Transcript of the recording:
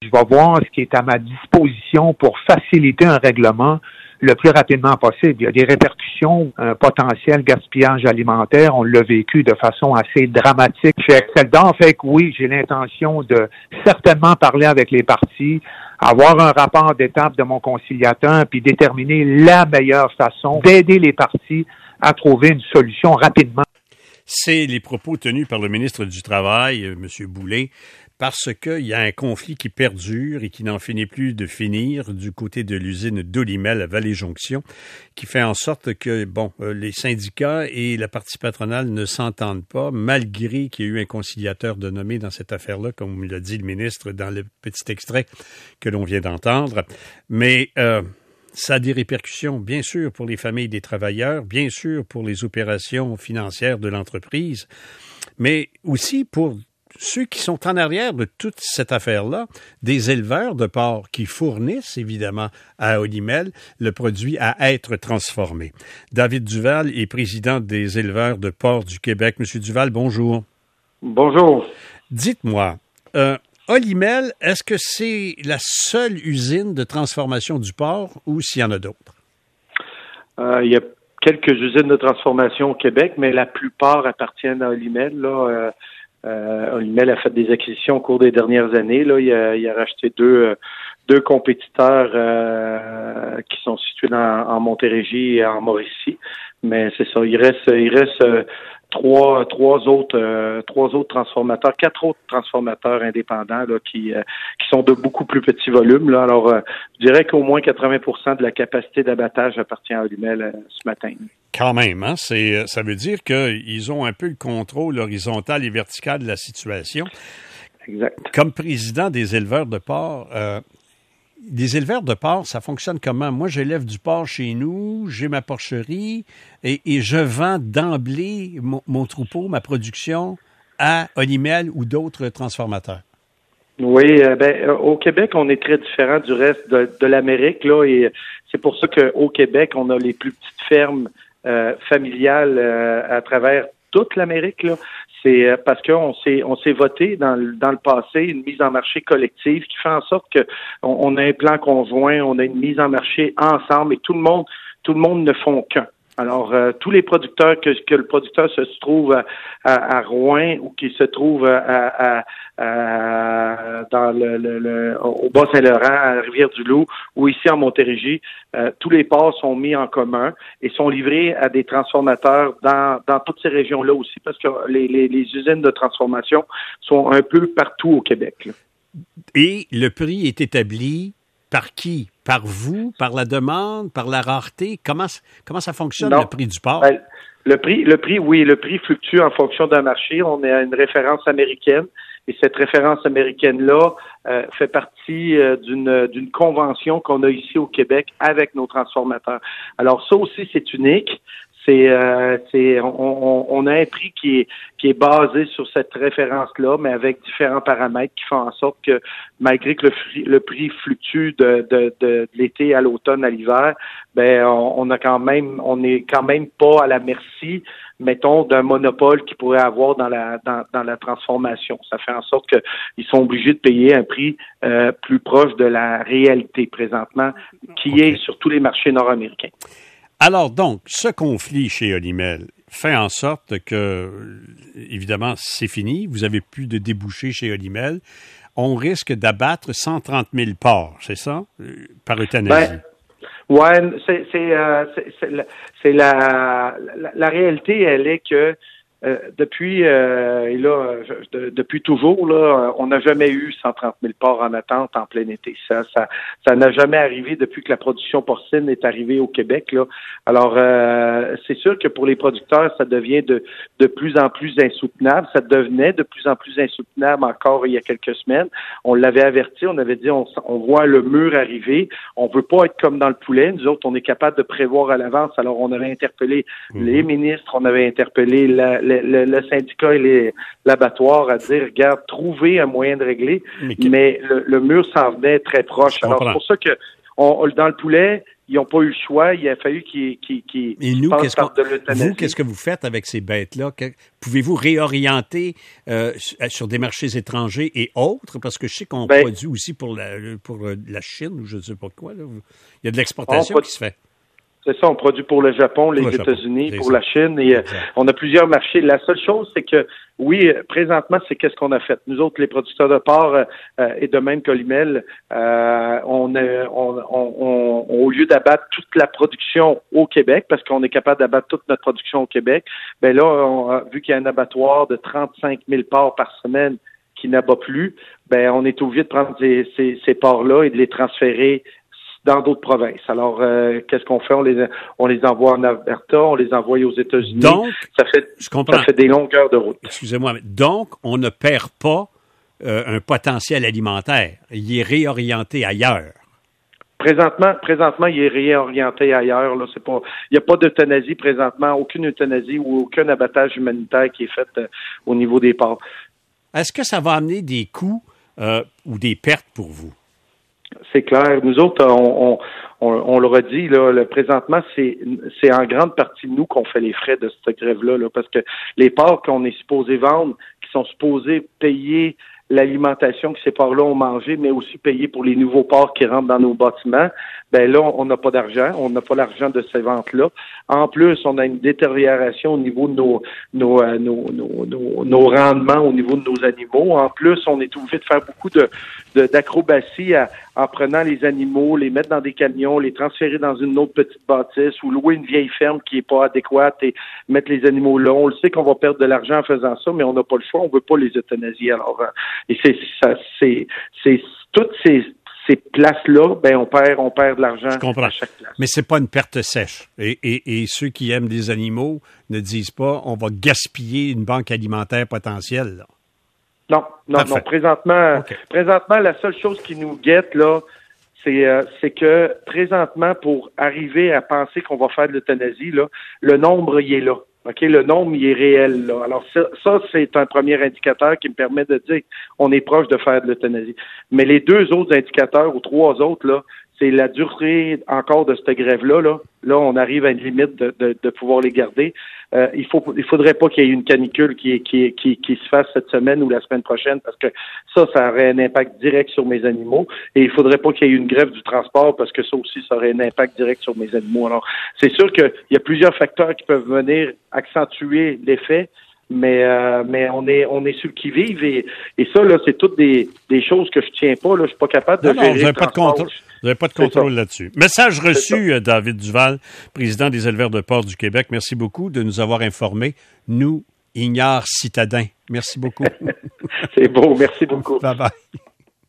je vais voir ce qui est à ma disposition pour faciliter un règlement le plus rapidement possible. Il y a des répercussions, un potentiel gaspillage alimentaire. On l'a vécu de façon assez dramatique chez Exceldor. Fait que oui, j'ai l'intention de certainement parler avec les partis, avoir un rapport d'étape de mon conciliateur, puis déterminer la meilleure façon d'aider les partis à trouver une solution rapidement. C'est les propos tenus par le ministre du Travail, M. Boulay, parce qu'il y a un conflit qui perdure et qui n'en finit plus de finir du côté de l'usine d'Olymel à Vallée-Jonction, qui fait en sorte que, les syndicats et la partie patronale ne s'entendent pas, malgré qu'il y a eu un conciliateur de nommé dans cette affaire-là, comme l'a dit le ministre dans le petit extrait que l'on vient d'entendre. Mais ça a des répercussions, bien sûr, pour les familles des travailleurs, bien sûr pour les opérations financières de l'entreprise, mais aussi pour ceux qui sont en arrière de toute cette affaire-là, des éleveurs de porc qui fournissent, évidemment, à Olymel le produit à être transformé. David Duval est président des éleveurs de porc du Québec. Monsieur Duval, bonjour. Bonjour. Dites-moi, Olymel, est-ce que c'est la seule usine de transformation du porc ou s'il y en a d'autres? Il y a quelques usines de transformation au Québec, mais la plupart appartiennent à Olymel. Olymel a fait des acquisitions au cours des dernières années. Là, il a racheté deux compétiteurs qui sont situés en Montérégie et en Mauricie. Mais c'est ça, il reste trois autres transformateurs, 4 autres transformateurs indépendants là, qui sont de beaucoup plus petits volumes. Là. Alors, je dirais qu'au moins 80% de la capacité d'abattage appartient à Olymel ce matin. Quand même, hein? Ça veut dire qu'ils ont un peu le contrôle horizontal et vertical de la situation. Exact. Comme président des éleveurs de porc, ça fonctionne comment? Moi, j'élève du porc chez nous, j'ai ma porcherie et je vends d'emblée mon troupeau, ma production à Olymel ou d'autres transformateurs. Oui, au Québec, on est très différent du reste de l'Amérique, là, et c'est pour ça qu'au Québec, on a les plus petites fermes familiales à travers toute l'Amérique, là. C'est parce qu'on s'est voté dans le passé une mise en marché collective qui fait en sorte que on a un plan conjoint, on a une mise en marché ensemble et tout le monde ne font qu'un. Alors, tous les producteurs que le producteur se trouve à Rouen ou qui se trouve au Bas-Saint-Laurent, à Rivière-du-Loup ou ici en Montérégie, tous les porcs sont mis en commun et sont livrés à des transformateurs dans toutes ces régions-là aussi, parce que les usines de transformation sont un peu partout au Québec. Là. Et le prix est établi par qui? Par vous? Par la demande? Par la rareté? Comment ça fonctionne, le prix du porc? Le prix fluctue en fonction d'un marché. On est à une référence américaine et cette référence américaine-là fait partie d'une convention qu'on a ici au Québec avec nos transformateurs. Alors ça aussi, c'est unique. On a un prix qui est basé sur cette référence-là, mais avec différents paramètres qui font en sorte que malgré que le prix fluctue de l'été à l'automne à l'hiver, on est quand même pas à la merci, mettons, d'un monopole qu'ils pourraient avoir dans la transformation. Ça fait en sorte qu'ils sont obligés de payer un prix plus proche de la réalité présentement, qui est sur tous les marchés nord-américains. Alors donc, ce conflit chez Olymel fait en sorte que, évidemment, c'est fini. Vous avez plus de débouchés chez Olymel. On risque d'abattre 130 000 porcs, c'est ça, par euthanasie? C'est la réalité, elle est que depuis toujours là, on n'a jamais eu 130 000 porcs en attente en plein été. Ça n'a jamais arrivé depuis que la production porcine est arrivée au Québec là. Alors c'est sûr que pour les producteurs, ça devient de plus en plus insoutenable. Ça devenait de plus en plus insoutenable encore il y a quelques semaines. On l'avait averti, on avait dit on voit le mur arriver. On veut pas être comme dans le poulet. Nous autres, on est capable de prévoir à l'avance. Alors on avait interpellé les ministres, on avait interpellé le syndicat et l'abattoir à dire, regarde, trouvez un moyen de régler, mais le mur s'en venait très proche. Alors, c'est pour ça que dans le poulet, ils n'ont pas eu le choix. Il a fallu qu'ils Et nous, passent par de l'euthanasie. vous, qu'est-ce que vous faites avec ces bêtes-là? Pouvez-vous réorienter sur des marchés étrangers et autres? Parce que je sais qu'on produit aussi pour la Chine ou je ne sais pas quoi. Là. Il y a de l'exportation qui se fait. C'est ça, on produit pour le Japon, les États-Unis, pour la Chine, et on a plusieurs marchés. La seule chose, c'est que, oui, présentement, c'est qu'est-ce qu'on a fait. Nous autres, les producteurs de porc, et de même qu'Olimel, au lieu d'abattre toute la production au Québec, parce qu'on est capable d'abattre toute notre production au Québec, ben là, vu qu'il y a un abattoir de 35 000 porcs par semaine qui n'abat plus, ben on est obligé de prendre ces porcs-là et de les transférer dans d'autres provinces. Alors, qu'est-ce qu'on fait? On les envoie en Alberta, on les envoie aux États-Unis. Donc, ça fait des longueurs de route. Excusez-moi, mais donc, on ne perd pas un potentiel alimentaire. Il est réorienté ailleurs. Présentement, il est réorienté ailleurs. Là, il n'y a pas d'euthanasie présentement, aucune euthanasie ou aucun abattage humanitaire qui est fait au niveau des porcs. Est-ce que ça va amener des coûts ou des pertes pour vous? C'est clair. Nous autres, on le redit, là, présentement, c'est en grande partie nous qu'on fait les frais de cette grève-là, là, parce que les porcs qu'on est supposés vendre, qui sont supposés payer l'alimentation que ces porcs-là ont mangé, mais aussi payer pour les nouveaux porcs qui rentrent dans nos bâtiments, ben là, on n'a pas d'argent, on n'a pas l'argent de ces ventes-là. En plus, on a une détérioration au niveau de nos rendements, au niveau de nos animaux. En plus, on est obligé de faire beaucoup d'acrobaties en prenant les animaux, les mettre dans des camions, les transférer dans une autre petite bâtisse ou louer une vieille ferme qui est pas adéquate et mettre les animaux là. On le sait qu'on va perdre de l'argent en faisant ça, mais on n'a pas le choix, on veut pas les euthanasier. Alors, et c'est toutes ces places-là, ben on perd de l'argent à chaque place. Mais c'est pas une perte sèche. Et ceux qui aiment les animaux ne disent pas on va gaspiller une banque alimentaire potentielle. Là. Non. Présentement, la seule chose qui nous guette, là, c'est que présentement, pour arriver à penser qu'on va faire de l'euthanasie, là, le nombre, il est là. OK, le nombre, il est réel, là. Alors, ça, c'est un premier indicateur qui me permet de dire qu'on est proche de faire de l'euthanasie. Mais les deux autres indicateurs, ou trois autres, là, c'est la durée encore de cette grève-là, là. Là, on arrive à une limite de pouvoir les garder. Il faudrait pas qu'il y ait une canicule qui se fasse cette semaine ou la semaine prochaine parce que ça aurait un impact direct sur mes animaux. Et il faudrait pas qu'il y ait une grève du transport parce que ça aussi, ça aurait un impact direct sur mes animaux. Alors, c'est sûr qu'il y a plusieurs facteurs qui peuvent venir accentuer l'effet. Mais on est sur le qui-vive et ça, là, c'est toutes des choses que je tiens pas, là. Je suis pas capable de gérer. Vous n'avez pas de contrôle là-dessus. Message reçu, David Duval, président des éleveurs de porc du Québec. Merci beaucoup de nous avoir informés. Nous, ignares citadins. Merci beaucoup. C'est beau. Merci beaucoup. Bye-bye.